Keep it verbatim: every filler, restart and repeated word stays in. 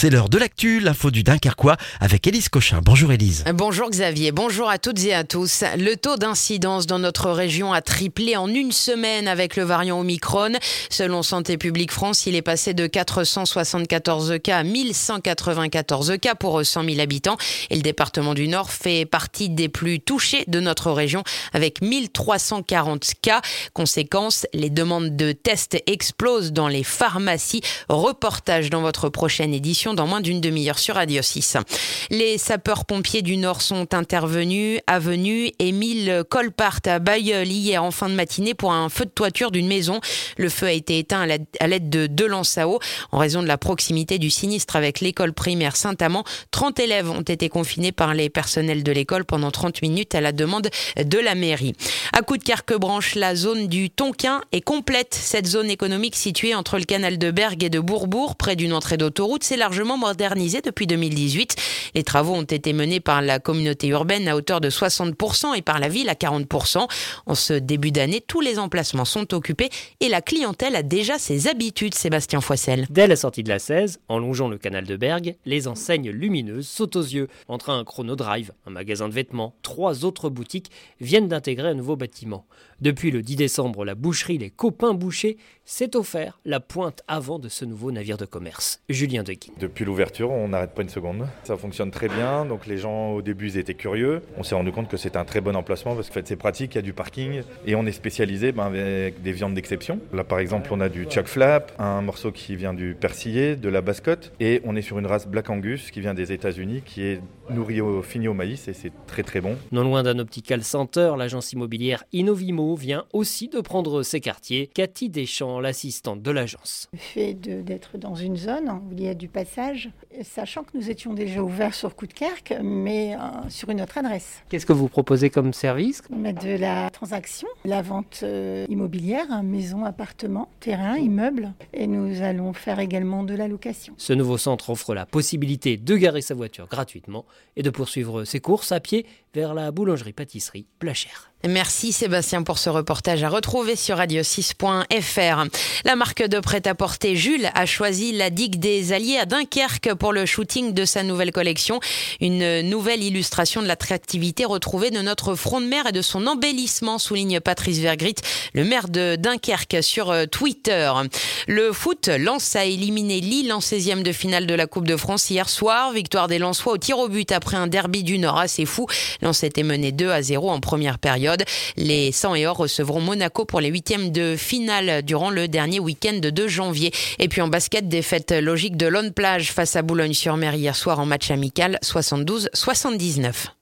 C'est l'heure de l'actu, l'info du Dunkerquois avec Élise Cochin. Bonjour Élise. Bonjour Xavier, bonjour à toutes et à tous. Le taux d'incidence dans notre région a triplé en une semaine avec le variant Omicron. Selon Santé publique France, il est passé de quatre cent soixante-quatorze cas à mille cent quatre-vingt-quatorze cas pour cent mille habitants. Et le département du Nord fait partie des plus touchés de notre région avec mille trois cent quarante cas. Conséquence, les demandes de tests explosent dans les pharmacies. Reportage dans votre prochaine édition dans moins d'une demi-heure sur Radio six. Les sapeurs-pompiers du Nord sont intervenus, avenue Émile Colpart à Bailleul hier en fin de matinée pour un feu de toiture d'une maison. Le feu a été éteint à l'aide de deux lances à eau. En raison de la proximité du sinistre avec l'école primaire Saint-Amand, trente élèves ont été confinés par les personnels de l'école pendant trente minutes à la demande de la mairie. À Coudekerque-Branche, la zone du Tonquin est complète. Cette zone économique située entre le canal de Bergues et de Bourbourg, près d'une entrée d'autoroute, s'est largement modernisée depuis deux mille dix-huit. Les travaux ont été menés par la communauté urbaine à hauteur de soixante pour cent et par la ville à quarante pour cent. En ce début d'année, tous les emplacements sont occupés et la clientèle a déjà ses habitudes, Sébastien Foissel. Dès la sortie de la seize, en longeant le canal de Bergues, les enseignes lumineuses sautent aux yeux. Entre un chronodrive, un magasin de vêtements, trois autres boutiques viennent d'intégrer un nouveau bâtiment. Depuis le dix décembre, la boucherie Les Copains Bouchers s'est offert la pointe avant de ce nouveau navire de commerce. Julien Deguin. Depuis l'ouverture, on n'arrête pas une seconde. Ça fonctionne très bien, donc les gens au début ils étaient curieux. On s'est rendu compte que c'est un très bon emplacement parce que en fait, c'est pratique, il y a du parking et on est spécialisé ben, avec des viandes d'exception. Là par exemple, on a du chuck flap, un morceau qui vient du persillé, de la bascotte, et on est sur une race Black Angus qui vient des États-Unis, qui est nourrie au fini au maïs et c'est très très bon. Non loin d'un optical center, l'agence immobilière Innovimo vient aussi de prendre ses quartiers. Cathy Deschamps, l'assistante de l'agence. Le fait de, d'être dans une zone où il y a du passage, sachant que nous étions déjà ouverts sur Coudekerque, mais euh, sur une autre adresse. Qu'est-ce que vous proposez comme service ? On a de la transaction, la vente euh, immobilière, hein, maison, appartement, terrain, immeuble, et nous allons faire également de la location. Ce nouveau centre offre la possibilité de garer sa voiture gratuitement et de poursuivre ses courses à pied vers la boulangerie-pâtisserie Plachère. Merci Sébastien pour ce reportage à retrouver sur radio six point f r. La marque de prêt-à-porter Jules a choisi la digue des Alliés à Dunkerque pour le shooting de sa nouvelle collection. Une nouvelle illustration de l'attractivité retrouvée de notre front de mer et de son embellissement, souligne Patrice Vergrit, le maire de Dunkerque, sur Twitter. Le foot, Lens a éliminé Lille en seizième de finale de la Coupe de France hier soir. Victoire des Lensois au tir au but après un derby du Nord assez fou. Lens était mené deux à zéro en première période. Les Sang et Or recevront Monaco pour les huitièmes de finale durant le dernier week-end de janvier. Et puis en basket, défaite logique de Lone Plage face à Boulogne-sur-Mer hier soir en match amical soixante-douze à soixante-dix-neuf.